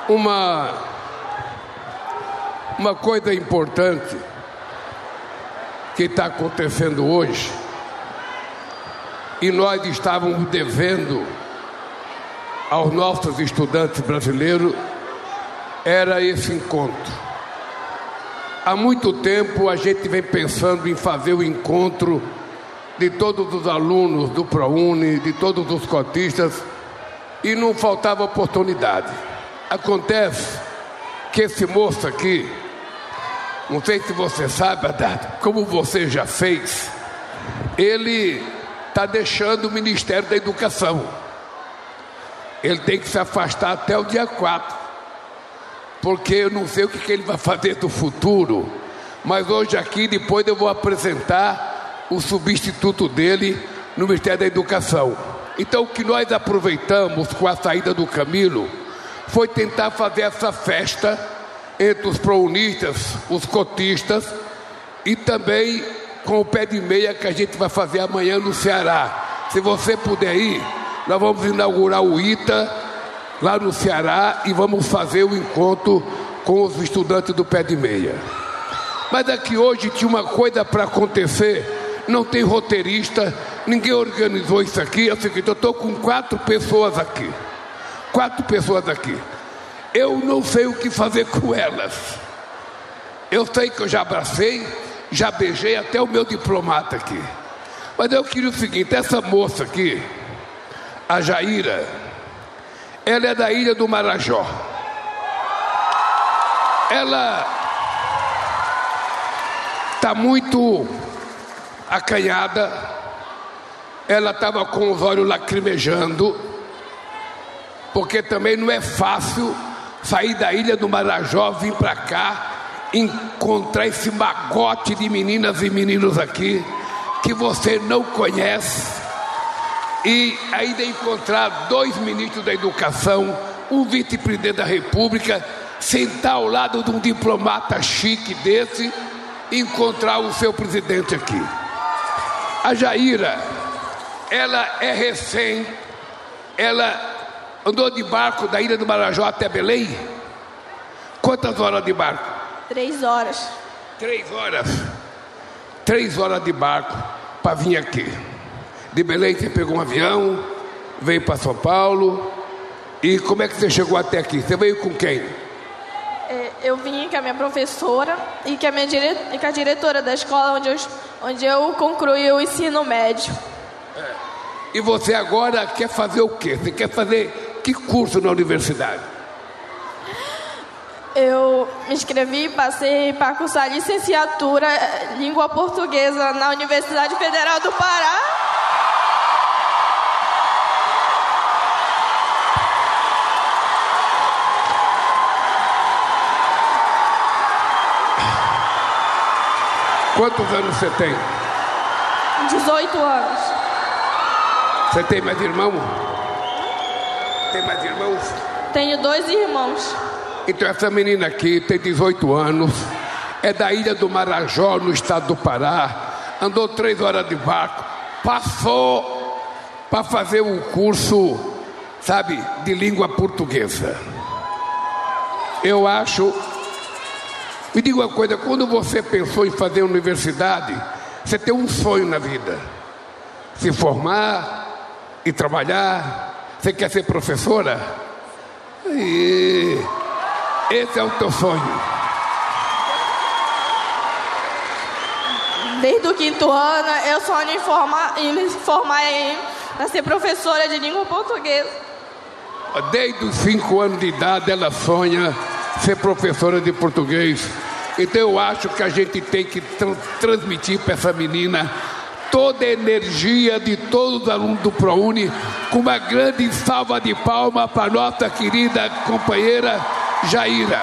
Uma coisa importante que está acontecendo hoje, e nós estávamos devendo aos nossos estudantes brasileiros, era esse encontro. Há muito tempo a gente vem pensando em fazer o encontro de todos os alunos do ProUni, de todos os cotistas, e não faltava oportunidade. Acontece que esse moço aqui, não sei se você sabe, Haddad, como você já fez, ele está deixando o Ministério da Educação. Ele tem que se afastar até o dia 4, porque eu não sei o que ele vai fazer do futuro, mas hoje aqui, depois eu vou apresentar o substituto dele no Ministério da Educação. Então o que nós aproveitamos com a saída do Camilo foi tentar fazer essa festa entre os prounistas, os cotistas, e também com o pé de meia que a gente vai fazer amanhã no Ceará. Se você puder ir, nós vamos inaugurar o ITA lá no Ceará e vamos fazer o encontro com os estudantes do pé de meia. Mas aqui hoje tinha uma coisa para acontecer, não tem roteirista, ninguém organizou isso aqui. É o seguinte, eu estou com 4 pessoas aqui. 4 pessoas aqui. Eu não sei o que fazer com elas. Eu sei que eu já abracei, já beijei até o meu diplomata aqui. Mas eu queria o seguinte, essa moça aqui, a Jaira, ela é da Ilha do Marajó. Ela está muito acanhada. Ela estava com os olhos lacrimejando, porque também não é fácil sair da Ilha do Marajó, vir para cá, encontrar esse magote de meninas e meninos aqui que você não conhece, e ainda encontrar 2 ministros da Educação, um vice-presidente da República, sentar ao lado de um diplomata chique desse e encontrar o seu presidente aqui. A Jaira, ela é recém, ela andou de barco da Ilha do Marajó até Belém? Quantas horas de barco? 3 horas. 3 horas. 3 horas de barco para vir aqui. De Belém você pegou um avião, veio para São Paulo. E como é que você chegou até aqui? Você veio com quem? Eu vim com a minha professora e com a diretora da escola onde eu concluí o ensino médio. E você agora quer fazer o quê? Você quer fazer que curso na universidade? Eu me inscrevi e passei para cursar licenciatura em língua portuguesa na Universidade Federal do Pará. Quantos anos você tem? 18 anos. Você tem mais irmão? Tem mais irmãos? Tenho 2 irmãos. Então essa menina aqui tem 18 anos, é da Ilha do Marajó, no estado do Pará, andou 3 horas de barco, passou para fazer um curso, sabe, de língua portuguesa. Eu acho... Me diga uma coisa, quando você pensou em fazer universidade, você tem um sonho na vida: se formar e trabalhar. Você quer ser professora? E esse é o teu sonho. Desde o 5º ano, eu sonho em me formar para ser professora de língua portuguesa. Desde os 5 anos de idade, ela sonha ser professora de português. Então eu acho que a gente tem que transmitir para essa menina toda a energia de todos os alunos do ProUni, com uma grande salva de palmas para nossa querida companheira Jaira.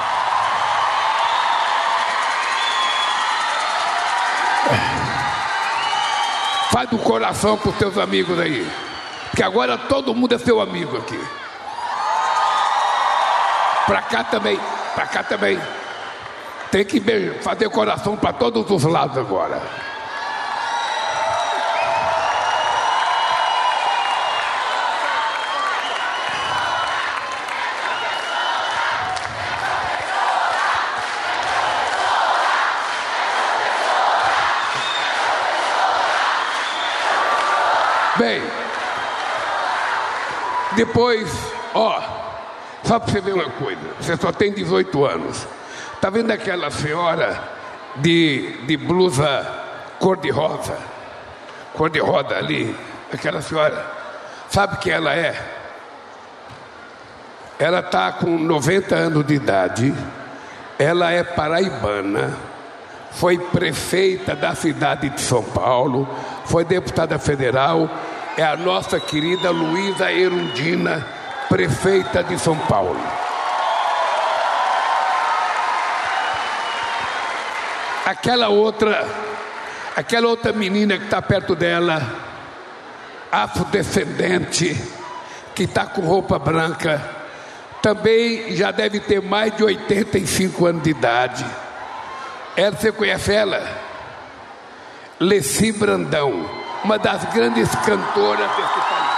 Faz do coração para os teus amigos aí, porque agora todo mundo é seu amigo aqui. Para cá também, para cá também. Tem que fazer coração para todos os lados agora. Bem, depois, só para você ver uma coisa, você só tem 18 anos. Tá vendo aquela senhora de blusa cor-de-rosa ali? Aquela senhora, sabe quem ela é? Ela está com 90 anos de idade, ela é paraibana, foi prefeita da cidade de São Paulo, foi deputada federal, é a nossa querida Luísa Erundina, prefeita de São Paulo. Aquela outra menina que está perto dela, afrodescendente, que está com roupa branca, também já deve ter mais de 85 anos de idade. Você conhece ela? Leci Brandão, uma das grandes cantoras desse país.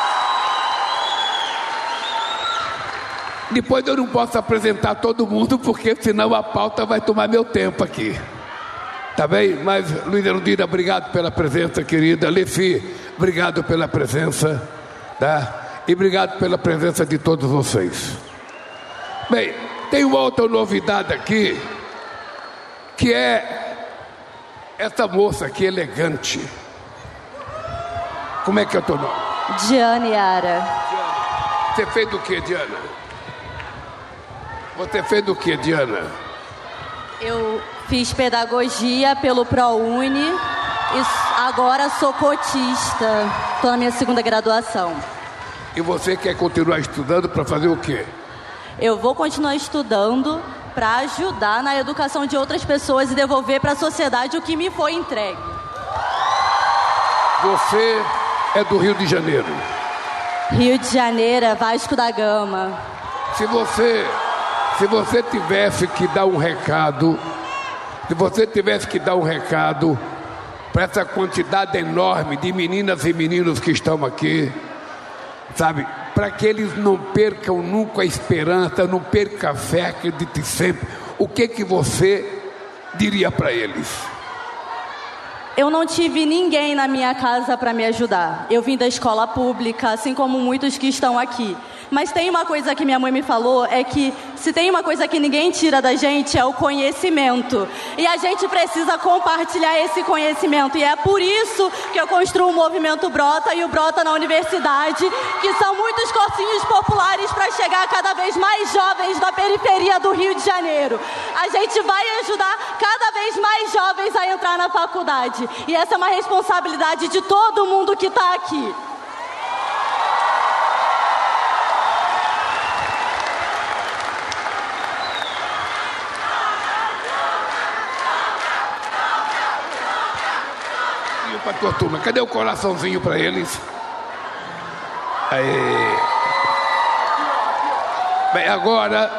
Depois eu não posso apresentar todo mundo, porque senão a pauta vai tomar meu tempo aqui. Tá bem? Mas, Luísa Erundina, obrigado pela presença, querida. Leci, obrigado pela presença, tá? E obrigado pela presença de todos vocês. Bem, tem uma outra novidade aqui, que é essa moça aqui, elegante. Como é que é o teu nome? Diana Yara. Você fez do que, Diana? Você fez do que, Diana? Eu fiz pedagogia pelo ProUni e agora sou cotista. Estou na minha 2ª graduação. E você quer continuar estudando para fazer o quê? Eu vou continuar estudando para ajudar na educação de outras pessoas e devolver para a sociedade o que me foi entregue. Você é do Rio de Janeiro? Rio de Janeiro, Vasco da Gama. Se você tivesse que dar um recado, para essa quantidade enorme de meninas e meninos que estão aqui, sabe, para que eles não percam nunca a esperança, não percam a fé, acredite sempre, o que você diria para eles? Eu não tive ninguém na minha casa para me ajudar. Eu vim da escola pública, assim como muitos que estão aqui. Mas tem uma coisa que minha mãe me falou, é que se tem uma coisa que ninguém tira da gente, é o conhecimento. E a gente precisa compartilhar esse conhecimento. E é por isso que eu construo o Movimento Brota e o Brota na Universidade, que são muitos cursinhos populares para chegar a cada vez mais jovens da periferia do Rio de Janeiro. A gente vai ajudar cada vez mais jovens a entrar na faculdade. E essa é uma responsabilidade de todo mundo que está aqui. Para tua turma, cadê o coraçãozinho para eles? Aí. Bem, agora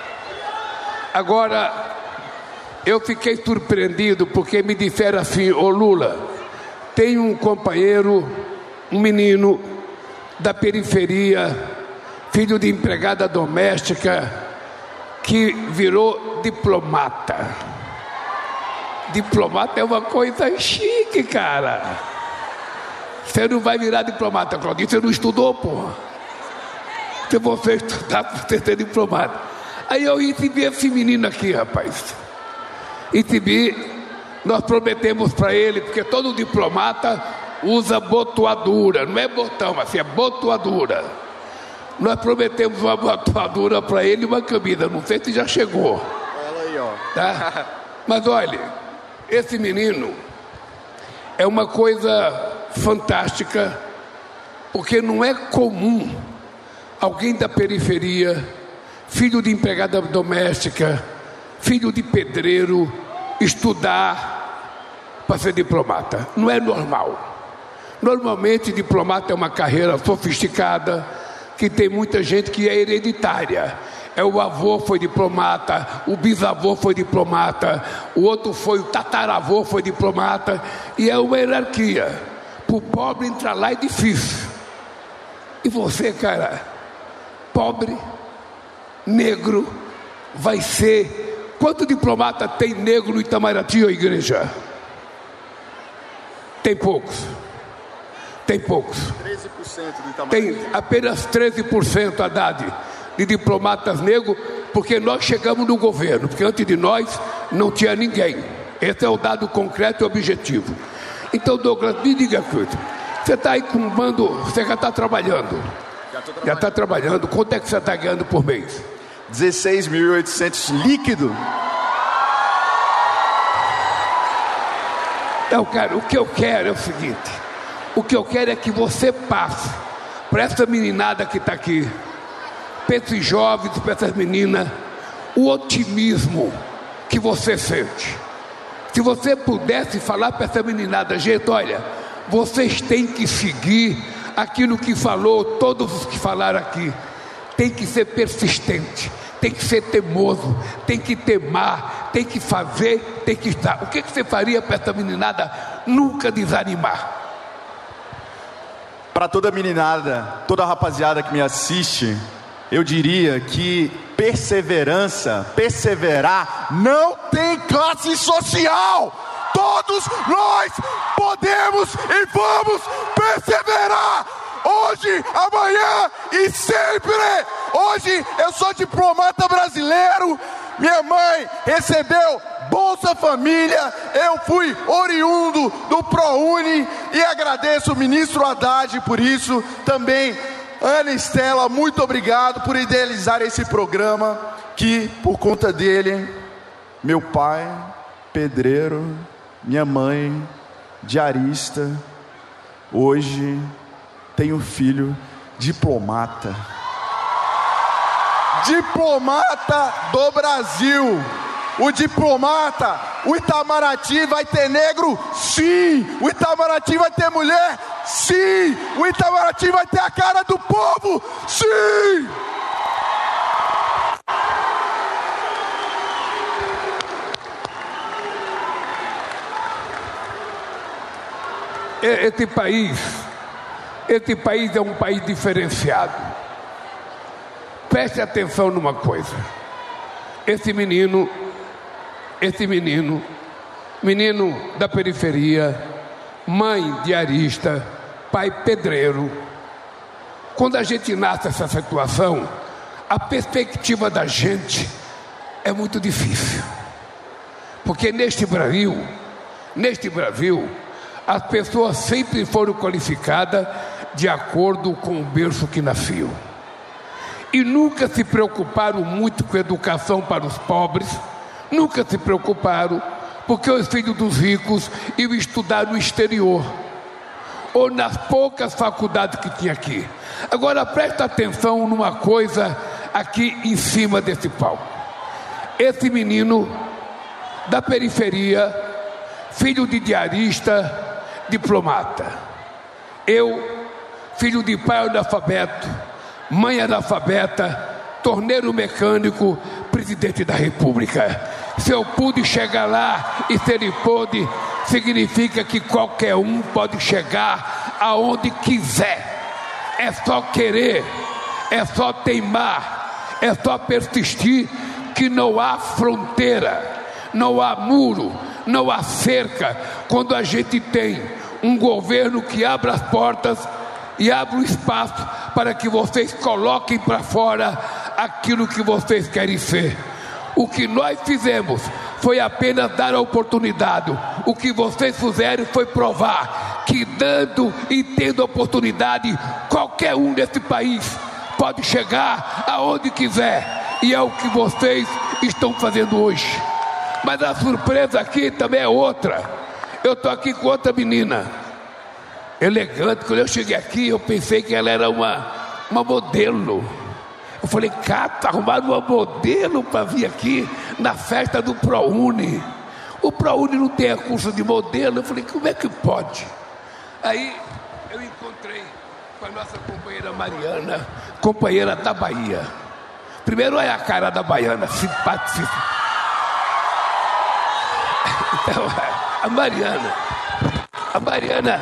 eu fiquei surpreendido porque me disseram assim: ô Lula, tem um companheiro, um menino da periferia, filho de empregada doméstica, que virou diplomata. Diplomata é uma coisa chique, cara. Você não vai virar diplomata, Claudinho. Você não estudou, porra. Se você estudar, você ser diplomata. Aí eu recebi esse menino aqui, rapaz. Recebi, nós prometemos para ele, porque todo diplomata usa botoadura. Não é botão, assim, é botoadura. Nós prometemos uma botoadura para ele e uma camisa. Não sei se já chegou. Olha aí, ó. Tá? Mas olha, esse menino é uma coisa fantástica, porque não é comum alguém da periferia, filho de empregada doméstica, filho de pedreiro, estudar para ser diplomata. Não é normal. Normalmente diplomata é uma carreira sofisticada, que tem muita gente que é hereditária. O avô foi diplomata, o bisavô foi diplomata, o outro foi, o tataravô foi diplomata, e é uma hierarquia. Para o pobre entrar lá é difícil. E você, cara, pobre, negro, vai ser... Quanto diplomata tem negro no Itamaraty, ou igreja? Tem poucos. Tem poucos. 13% do Itamaraty. Tem apenas 13%, Haddad, de diplomatas negros, porque nós chegamos no governo, porque antes de nós não tinha ninguém. Esse é o dado concreto e objetivo. Então, Douglas, me diga uma coisa. Você está aí com um bando, você já está trabalhando. Já está trabalhando. Quanto é que você está ganhando por mês? 16.800 líquido. Então, cara, o que eu quero é o seguinte. O que eu quero é que você passe para essa meninada que está aqui, para esses jovens, para essas meninas, o otimismo que você sente. Se você pudesse falar para essa meninada, gente, olha, vocês têm que seguir aquilo que falou, todos os que falaram aqui, tem que ser persistente, tem que ser teimoso, tem que temar, tem que fazer, tem que estar. O que você faria para essa meninada nunca desanimar? Para toda meninada, toda a rapaziada que me assiste, eu diria que perseverar, não tem classe social. Todos nós podemos e vamos perseverar. Hoje, amanhã e sempre. Hoje eu sou diplomata brasileiro. Minha mãe recebeu Bolsa Família. Eu fui oriundo do ProUni e agradeço o ministro Haddad por isso. Também Ana Estela, muito obrigado por idealizar esse programa, que por conta dele, meu pai, pedreiro, minha mãe, diarista, hoje tem um filho diplomata. Diplomata do Brasil. O diplomata, o Itamaraty vai ter negro? Sim. O Itamaraty vai ter mulher? Sim. O Itamaraty vai ter a cara do povo? Sim. Esse país é um país diferenciado. Preste atenção numa coisa. Esse menino da periferia, mãe diarista, pai pedreiro. Quando a gente nasce nessa situação, a perspectiva da gente é muito difícil. Porque neste Brasil, as pessoas sempre foram qualificadas de acordo com o berço que nasceu. E nunca se preocuparam muito com educação para os pobres, nunca se preocuparam, porque os filhos dos ricos iam estudar no exterior, ou nas poucas faculdades que tinha aqui. Agora presta atenção numa coisa aqui em cima desse palco. Esse menino da periferia, filho de diarista, diplomata. Eu, filho de pai analfabeto, mãe analfabeta, torneiro mecânico, presidente da República. Se eu pude chegar lá e se ele pôde, significa que qualquer um pode chegar aonde quiser. É só querer, é só teimar, é só persistir, que não há fronteira, não há muro, não há cerca, quando a gente tem um governo que abre as portas e abre o espaço para que vocês coloquem para fora aquilo que vocês querem ser. O que nós fizemos foi apenas dar a oportunidade. O que vocês fizeram foi provar que, dando e tendo oportunidade, qualquer um desse país pode chegar aonde quiser. E é o que vocês estão fazendo hoje. Mas a surpresa aqui também é outra. Eu estou aqui com outra menina elegante. Quando eu cheguei aqui, eu pensei que ela era uma modelo. Eu falei, cara, tá arrumando uma modelo para vir aqui na festa do ProUni. O ProUni não tem curso de modelo. Eu falei, como é que pode? Aí eu encontrei com a nossa companheira Mariana, companheira da Bahia. Primeiro, olha a cara da baiana, simpaticíssima. Então, a Mariana,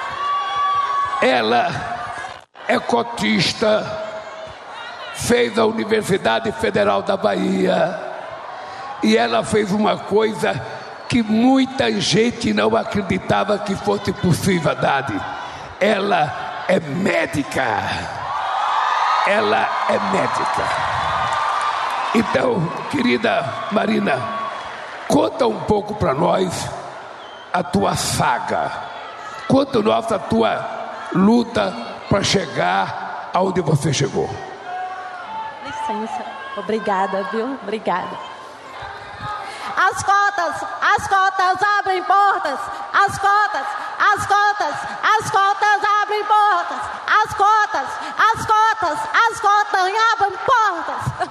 ela é cotista, fez a Universidade Federal da Bahia, e ela fez uma coisa que muita gente não acreditava que fosse possível, Haddad. ela é médica. Ela é médica. Então, querida Marina, conta um pouco para nós a tua saga. Conta a tua luta para chegar aonde você chegou. Licença. Obrigada, viu? Obrigada. As cotas abrem portas. As cotas abrem portas. As cotas abrem portas.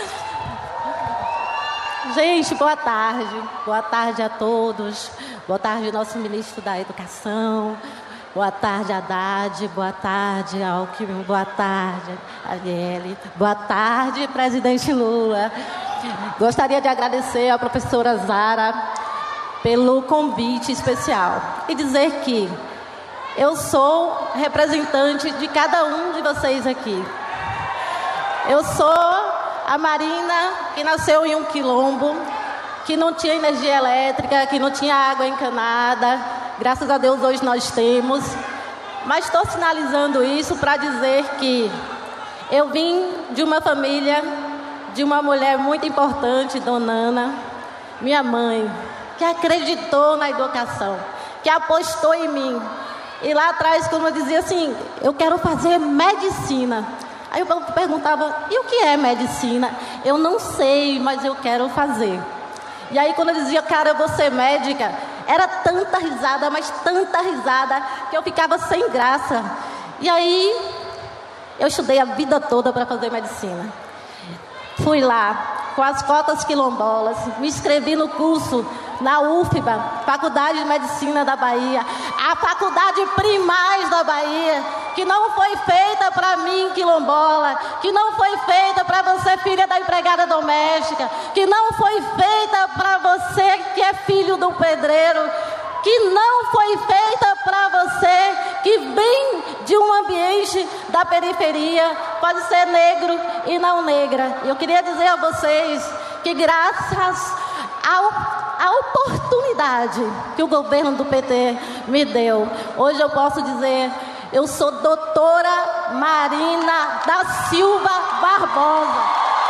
Gente, boa tarde. Boa tarde a todos. Boa tarde, nosso ministro da Educação. Boa tarde, Haddad. Boa tarde, Alckmin. Boa tarde, Arielle. Boa tarde, presidente Lula. Gostaria de agradecer à professora Zara pelo convite especial e dizer que eu sou representante de cada um de vocês aqui. Eu sou a Marina que nasceu em um quilombo, que não tinha energia elétrica, que não tinha água encanada. Graças a Deus hoje nós temos. Mas estou sinalizando isso para dizer que eu vim de uma família, de uma mulher muito importante, Dona Ana, minha mãe, que acreditou na educação, que apostou em mim. E lá atrás, quando eu dizia assim, eu quero fazer medicina. Aí eu perguntava, e o que é medicina? Eu não sei, mas eu quero fazer. E aí quando eu dizia, cara, eu vou ser médica, era tanta risada, mas tanta risada, que eu ficava sem graça. E aí eu estudei a vida toda para fazer medicina. Fui lá com as cotas quilombolas, me inscrevi no curso na UFBA, Faculdade de Medicina da Bahia, a faculdade primaz da Bahia, que não foi feita para mim, quilombola, que não foi feita para você, filha da empregada doméstica, que não foi feita para você que é filho do pedreiro, que não foi feita para você que vem de um ambiente da periferia, pode ser negro e não negra. Eu queria dizer a vocês que graças à oportunidade que o governo do PT me deu, hoje eu posso dizer, eu sou doutora Marina da Silva Barbosa,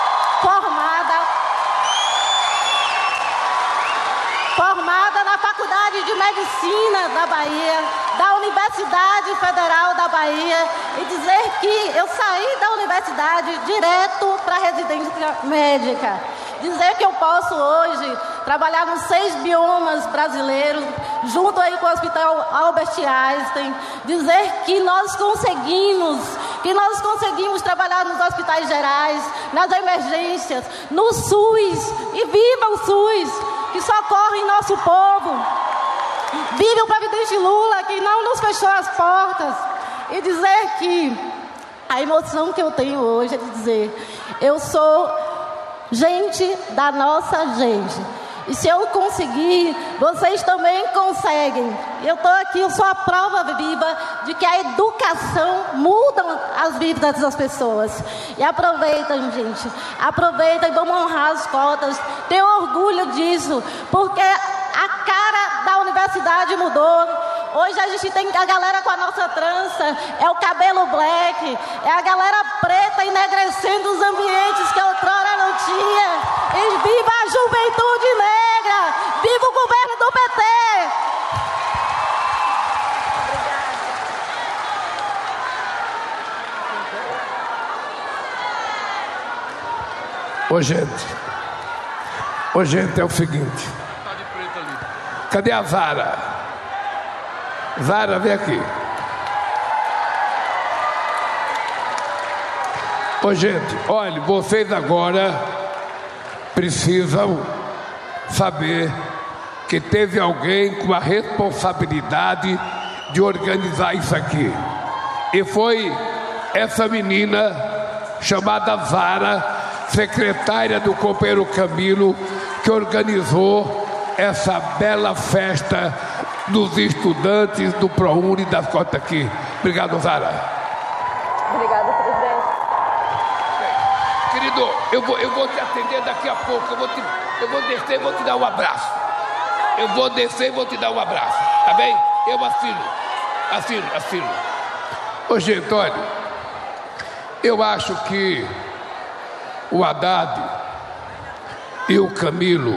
formada na Faculdade de Medicina da Bahia, da Universidade Federal da Bahia, e dizer que eu saí da universidade direto para a residência médica. Dizer que eu posso hoje trabalhar nos 6 biomas brasileiros, junto aí com o Hospital Albert Einstein. Dizer que nós conseguimos trabalhar nos hospitais gerais, nas emergências, no SUS. E viva o SUS, que socorre nosso povo. Viva o presidente Lula, que não nos fechou as portas. E dizer que a emoção que eu tenho hoje é de dizer, eu sou gente da nossa gente. E se eu conseguir, vocês também conseguem. Eu estou aqui, eu sou a prova viva de que a educação muda as vidas das pessoas. E aproveitem, gente. Aproveitem e vamos honrar as cotas. Tenho orgulho disso, porque a cara da universidade mudou. Hoje a gente tem a galera com a nossa trança, é o cabelo black, é a galera preta enegrecendo os ambientes que outrora não tinha. E viva a juventude negra! Viva o governo do PT! Ô gente, é o seguinte. Cadê a Zara? Zara, vem aqui. Ô gente, olha, vocês agora precisam saber que teve alguém com a responsabilidade de organizar isso aqui. E foi essa menina chamada Zara, secretária do companheiro Camilo, que organizou essa bela festa dos estudantes do ProUni das cotas aqui. Obrigado, Zara. Obrigada, presidente. Querido, eu vou te atender daqui a pouco. Eu vou descer e vou te dar um abraço. Eu vou descer e vou te dar um abraço. Tá bem? Eu assino. Ô, gente, olha, eu acho que o Haddad e o Camilo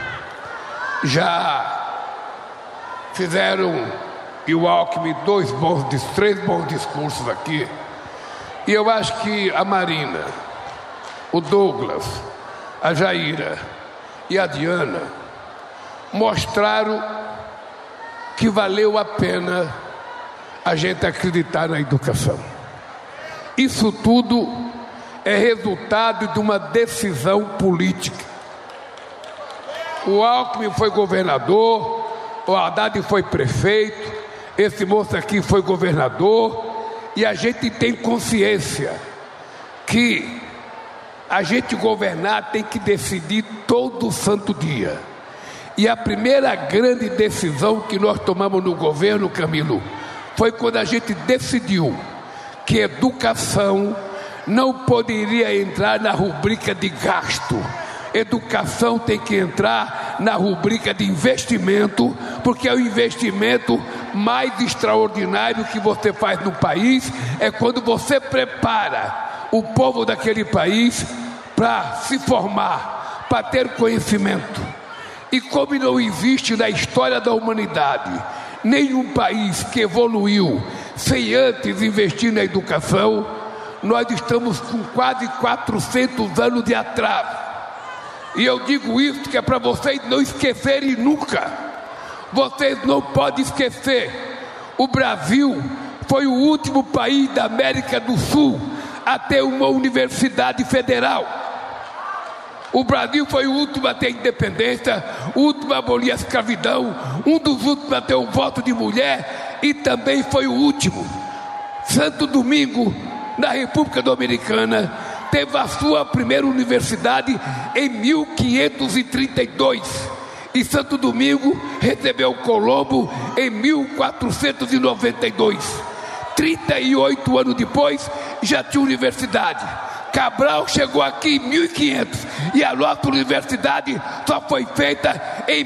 já fizeram, e o Alckmin, três bons discursos aqui. E eu acho que a Marina, o Douglas, a Jaira e a Diana mostraram que valeu a pena a gente acreditar na educação. Isso tudo é resultado de uma decisão política. O Alckmin foi governador, o Haddad foi prefeito, esse moço aqui foi governador, e a gente tem consciência que a gente governar tem que decidir todo santo dia. E a primeira grande decisão que nós tomamos no governo, Camilo, foi quando a gente decidiu que educação não poderia entrar na rubrica de gasto. Educação tem que entrar na rubrica de investimento, porque é o investimento mais extraordinário que você faz no país, é quando você prepara o povo daquele país para se formar, para ter conhecimento. E como não existe na história da humanidade nenhum país que evoluiu sem antes investir na educação, nós estamos com quase 400 anos de atraso. E eu digo isso que é para vocês não esquecerem nunca. Vocês não podem esquecer. O Brasil foi o último país da América do Sul a ter uma universidade federal. O Brasil foi o último a ter independência, o último a abolir a escravidão, um dos últimos a ter o voto de mulher e também foi o último. Santo Domingo, na República Dominicana, teve a sua primeira universidade em 1532 e Santo Domingo recebeu Colombo em 1492. 38 anos depois já tinha universidade. Cabral chegou aqui em 1500 e a nossa universidade só foi feita em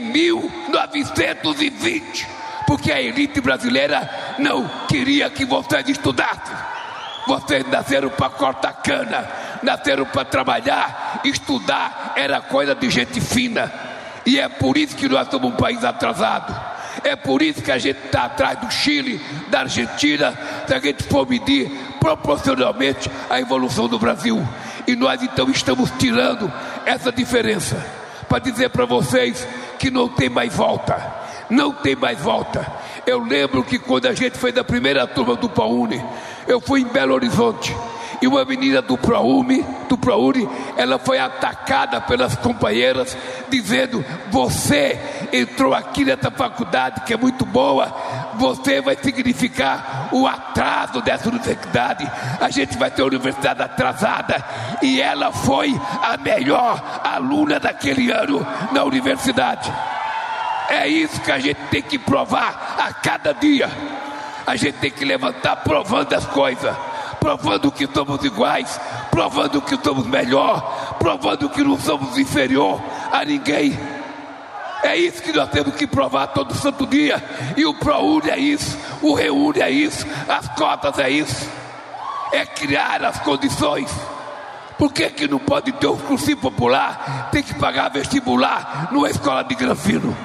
1920, porque a elite brasileira não queria que vocês estudassem. Vocês nasceram para cortar cana, nasceram para trabalhar. Estudar era coisa de gente fina. E é por isso que nós somos um país atrasado. É por isso que a gente está atrás do Chile, da Argentina, se a gente for medir proporcionalmente a evolução do Brasil. E nós então estamos tirando essa diferença para dizer para vocês que não tem mais volta. Não tem mais volta. Eu lembro que quando a gente foi da primeira turma do ProUni, eu fui em Belo Horizonte e uma menina do ProUni, ela foi atacada pelas companheiras dizendo: você entrou aqui nessa faculdade que é muito boa, você vai significar o atraso dessa universidade, a gente vai ter uma universidade atrasada. E ela foi a melhor aluna daquele ano na universidade. É isso que a gente tem que provar a cada dia. A gente tem que levantar provando as coisas, provando que somos iguais, provando que somos melhor, provando que não somos inferior a ninguém. É isso que nós temos que provar todo santo dia. E o ProUni é isso, o Reúne é isso, as cotas é isso. É criar as condições. Por que não pode ter um cursinho popular? Tem que pagar vestibular numa escola de Granfino.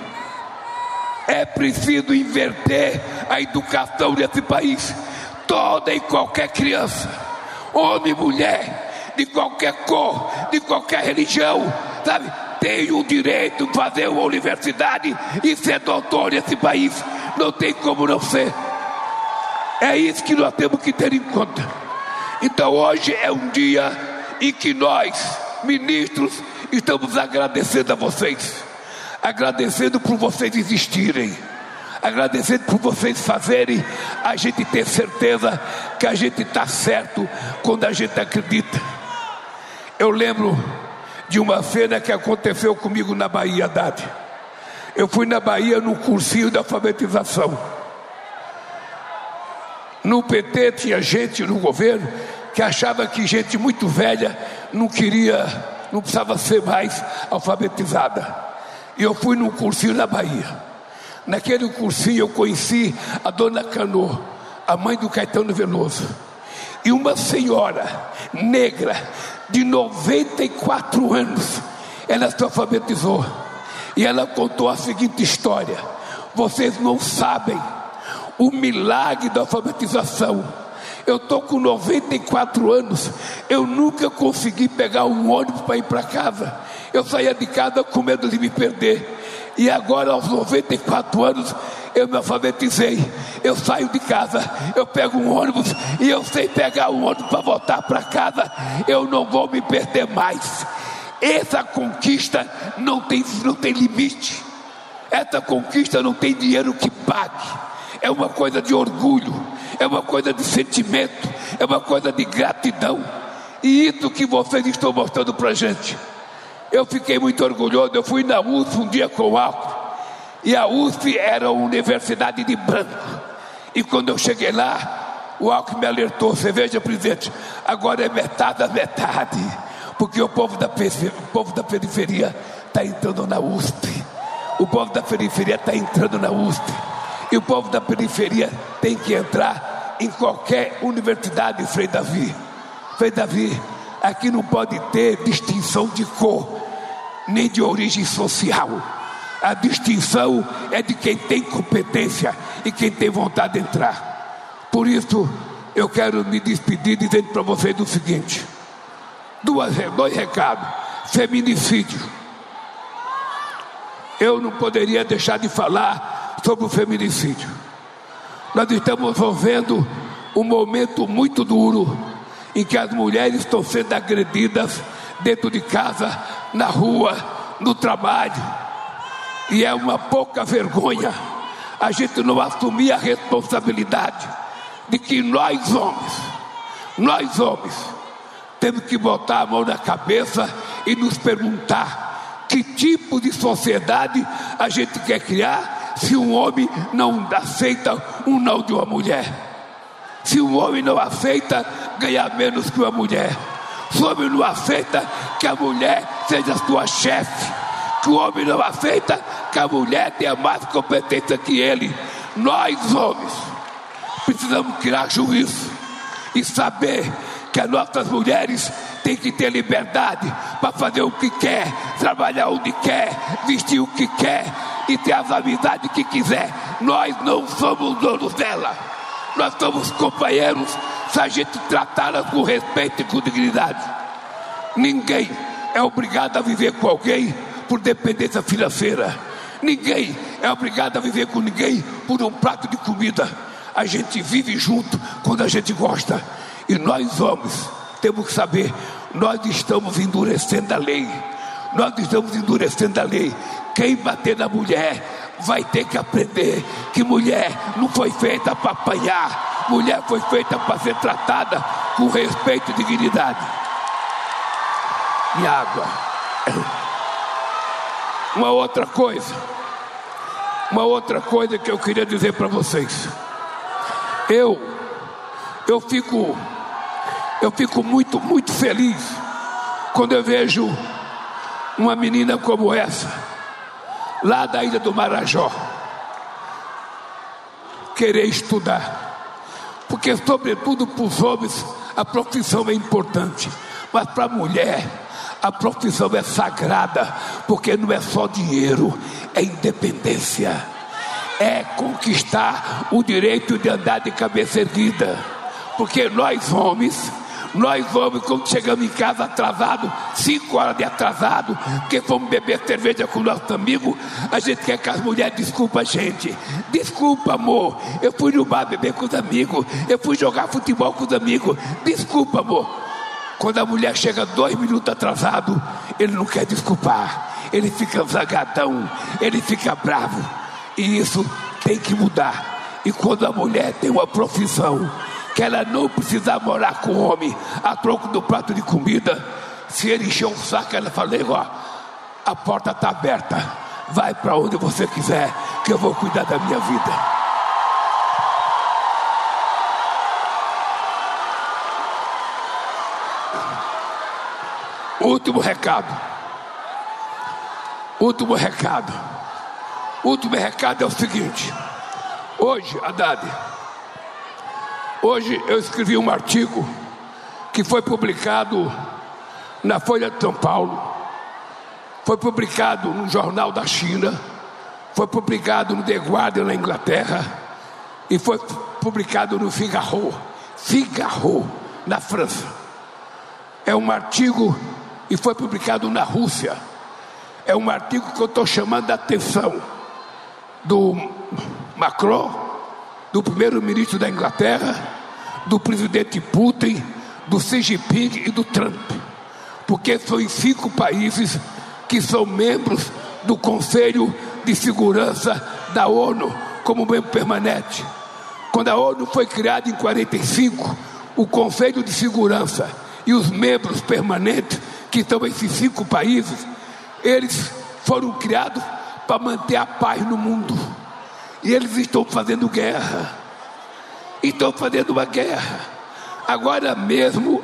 É preciso inverter a educação desse país. Toda e qualquer criança, homem, mulher, de qualquer cor, de qualquer religião, sabe, tem o direito de fazer uma universidade e ser doutor nesse país. Não tem como não ser. É isso que nós temos que ter em conta. Então hoje é um dia em que nós, ministros, estamos agradecendo a vocês. Agradecendo por vocês existirem, agradecendo por vocês fazerem a gente ter certeza que a gente está certo quando a gente acredita. Eu lembro de uma cena que aconteceu comigo na Bahia, Haddad. Eu fui na Bahia num cursinho de alfabetização. No PT tinha gente no governo que achava que gente muito velha não precisava ser mais alfabetizada. E eu fui num cursinho na Bahia. Naquele cursinho eu conheci a dona Canô, a mãe do Caetano Veloso, e uma senhora negra de 94 anos, ela se alfabetizou, e ela contou a seguinte história: vocês não sabem o milagre da alfabetização. Eu estou com 94 anos, eu nunca consegui pegar um ônibus para ir para casa. Eu saía de casa com medo de me perder. E agora, aos 94 anos, eu me alfabetizei. Eu saio de casa, eu pego um ônibus e eu sei pegar um ônibus para voltar para casa. Eu não vou me perder mais. Essa conquista não tem limite. Essa conquista não tem dinheiro que pague. É uma coisa de orgulho, é uma coisa de sentimento, é uma coisa de gratidão. E isso que vocês estão mostrando para a gente. Eu fiquei muito orgulhoso. Eu fui na USP um dia com o Alckmin, e a USP era uma universidade de branco. E quando eu cheguei lá, o Alckmin me alertou: você veja, presidente, agora é metade a metade, porque o povo da periferia está entrando na USP. O povo da periferia está entrando na USP. E o povo da periferia tem que entrar em qualquer universidade, Frei Davi. Frei Davi, aqui não pode ter distinção de cor, nem de origem social. A distinção é de quem tem competência e quem tem vontade de entrar. Por isso, eu quero me despedir dizendo para vocês o seguinte: dois recados. Feminicídio. Eu não poderia deixar de falar sobre o feminicídio. Nós estamos vivendo um momento muito duro, em que as mulheres estão sendo agredidas dentro de casa, na rua, no trabalho. E é uma pouca vergonha a gente não assumir a responsabilidade de que nós homens, temos que botar a mão na cabeça e nos perguntar que tipo de sociedade a gente quer criar, se um homem não aceita um não de uma mulher. Se um homem não aceita ganhar menos que uma mulher. Se o homem não aceita que a mulher seja sua chefe. Que o homem não aceita que a mulher tenha mais competência que ele. Nós, homens, precisamos criar juízo e saber que as nossas mulheres têm que ter liberdade para fazer o que quer, trabalhar onde quer, vestir o que quer e ter as amizades que quiser. Nós não somos donos dela. Nós somos companheiros se a gente tratá-las com respeito e com dignidade. Ninguém é obrigado a viver com alguém por dependência financeira. Ninguém é obrigado a viver com ninguém por um prato de comida. A gente vive junto quando a gente gosta. E nós, homens, temos que saber: nós estamos endurecendo a lei. Nós estamos endurecendo a lei. Quem bater na mulher vai ter que aprender que mulher não foi feita para apanhar. Mulher foi feita para ser tratada com respeito e dignidade. E água. Uma outra coisa que eu queria dizer para vocês. Eu fico muito feliz quando eu vejo uma menina como essa, lá da Ilha do Marajó, querer estudar. Porque, sobretudo para os homens, a profissão é importante, mas para a mulher a profissão é sagrada, porque não é só dinheiro, é independência, é conquistar o direito de andar de cabeça erguida. Porque nós homens, quando chegamos em casa atrasado, 5 horas de atrasado, porque fomos beber cerveja com nossos amigos, a gente quer que as mulheres desculpem a gente. Desculpa, amor, eu fui no bar beber com os amigos, eu fui jogar futebol com os amigos. Desculpa, amor. Quando a mulher chega 2 minutos atrasado, ele não quer desculpar, ele fica zagadão, ele fica bravo. E isso tem que mudar. E quando a mulher tem uma profissão que ela não precisa morar com o homem a troco do prato de comida, se ele encher o saco, ela fala: ó, a porta está aberta, vai para onde você quiser, que eu vou cuidar da minha vida. Último recado é o seguinte: hoje, Haddad, Hoje eu escrevi um artigo que foi publicado na Folha de São Paulo, foi publicado no Jornal da China, foi publicado no The Guardian na Inglaterra e foi publicado no Figaro na França. É um artigo e foi publicado na Rússia. É um artigo que eu estou chamando a atenção do Macron, do primeiro-ministro da Inglaterra, do presidente Putin, do Xi Jinping e do Trump, porque são 5 países que são membros do Conselho de Segurança da ONU como membro permanente. Quando a ONU foi criada em 1945, o Conselho de Segurança e os membros permanentes, que são esses 5 países, eles foram criados para manter a paz no mundo. E eles estão fazendo guerra. Estão fazendo uma guerra. Agora mesmo,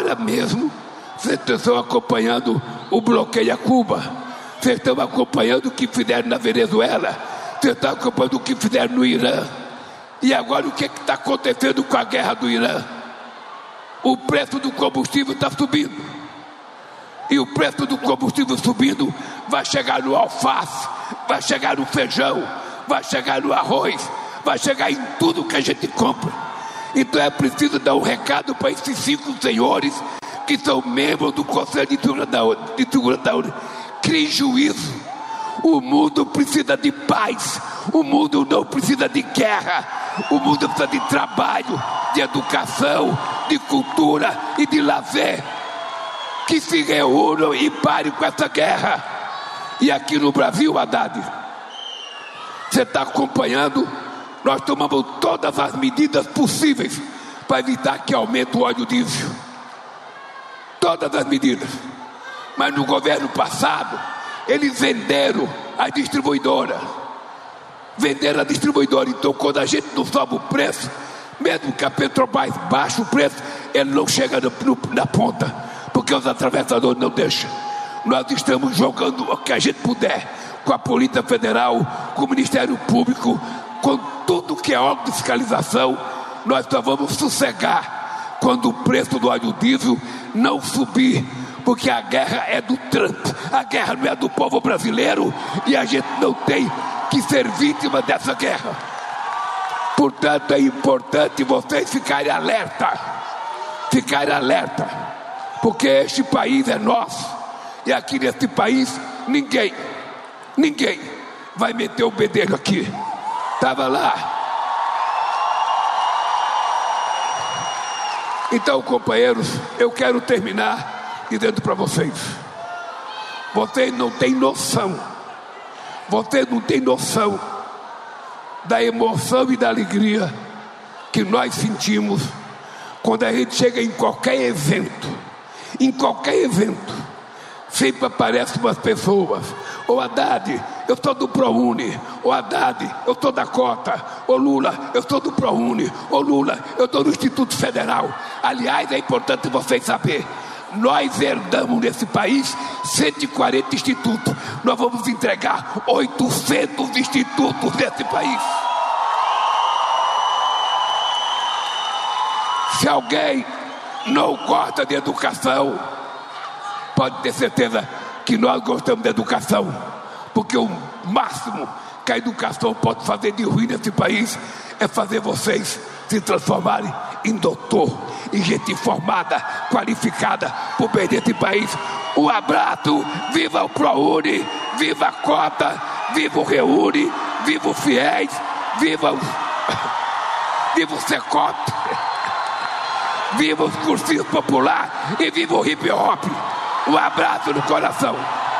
vocês estão acompanhando o bloqueio a Cuba. Vocês estão acompanhando o que fizeram na Venezuela. Vocês estão acompanhando o que fizeram no Irã. E agora o que está acontecendo com a guerra do Irã? O preço do combustível está subindo. E o preço do combustível subindo vai chegar no alface, vai chegar no feijão, vai chegar no arroz, vai chegar em tudo que a gente compra. Então é preciso dar um recado para esses 5 senhores que são membros do Conselho de Segurança da ONU. Criem juízo. O mundo precisa de paz. O mundo não precisa de guerra. O mundo precisa de trabalho, de educação, de cultura e de lazer. Que se reúnam e parem com essa guerra. E aqui no Brasil, Haddad, você está acompanhando, nós tomamos todas as medidas possíveis para evitar que aumente o óleo diesel. Todas as medidas. Mas no governo passado, eles venderam as distribuidoras. Venderam a distribuidora. Então, quando a gente não sobe o preço, mesmo que a Petrobras baixe o preço, ele não chega na ponta, porque os atravessadores não deixam. Nós estamos jogando o que a gente puder, com a Polícia Federal, com o Ministério Público, com tudo que é órgão de fiscalização. Nós só vamos sossegar quando o preço do óleo diesel não subir, porque a guerra é do Trump, a guerra não é do povo brasileiro, e a gente não tem que ser vítima dessa guerra. Portanto, é importante vocês ficarem alerta, porque este país é nosso, e aqui nesse país ninguém vai meter o bedelho aqui. Estava lá. Então, companheiros, eu quero terminar dizendo para vocês: vocês não têm noção da emoção e da alegria que nós sentimos quando a gente chega em qualquer evento. Sempre aparecem umas pessoas: ô Haddad, eu sou do ProUni. Ô Haddad, eu sou da Cota. Ô Lula, eu sou do ProUni. Ô Lula, eu estou no Instituto Federal. Aliás, é importante vocês saberem, nós herdamos nesse país 140 institutos. Nós vamos entregar 800 institutos nesse país. Se alguém não gosta de educação, pode ter certeza que nós gostamos da educação, porque o máximo que a educação pode fazer de ruim nesse país é fazer vocês se transformarem em doutor, em gente formada, qualificada por bem desse país. Um abraço, viva o ProUni, viva a Cota, viva o Reúne, viva o FIES, viva o Secop, viva os cursinhos populares e viva o hip hop. Um abraço no coração.